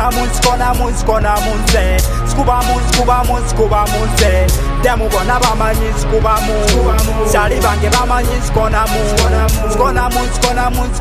skona mun se Scuba mun se Demu bona bamanyi scuba mun Sali bange bamanyi skona mun Skona mun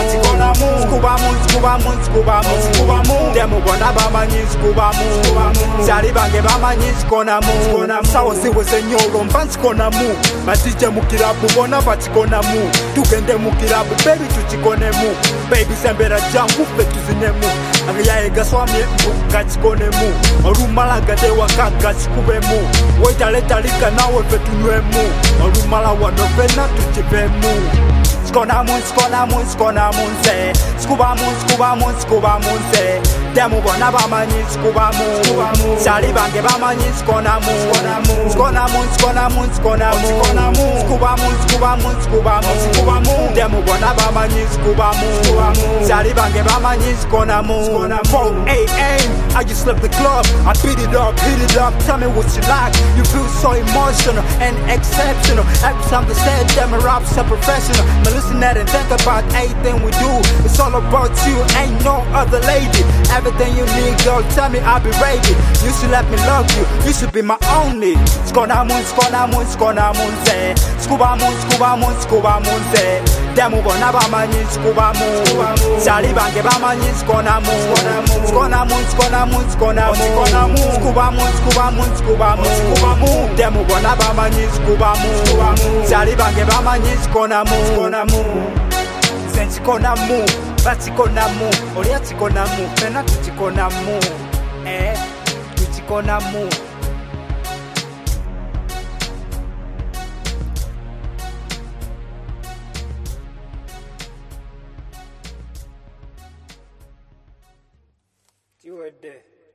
Scuba mun Demu bona bamanyi scuba mun Sali bange bamanyi skona mun Sawo siwe senyolo mpan skona mun Matije mukirabu bona batikona mun Tugende mukirabu baby tuchikone mun Baby sembera jangu fe tuzine mun Agaya ega swami gachikone mun Orumala gade waka gachikube mun Wetale lika nawe fe tunywe mun Orumala wanopena tuchipe mun Skona mun se Scuba mun se Demu bona bamanyi scuba mun Sali bange bamanyi skona mun Skona mun Scuba mun Demu bona bamanyi scuba mun Sali bange bamanyi skona mun 4 a.m. I just left the club I beat it up, hit it up Tell me what you like You feel so emotional and exceptional Every time they say them raps are professional Now listen at and think about everything we do It's all about you, ain't no other lady Everything you need, girl, tell me I'll be ready You should let me love you, you should be my only Skona mun se Scuba mun se Demu bona bamanyi scuba mun Sali bange bamanyi skona mun Skona mun Scuba mun Demu bona bamanyi scuba mun Sali bange bamanyi skona mun Senchikona mu, bachikona mu Olia chikona mu, pena tuchikona mu tuchikona mu You were there.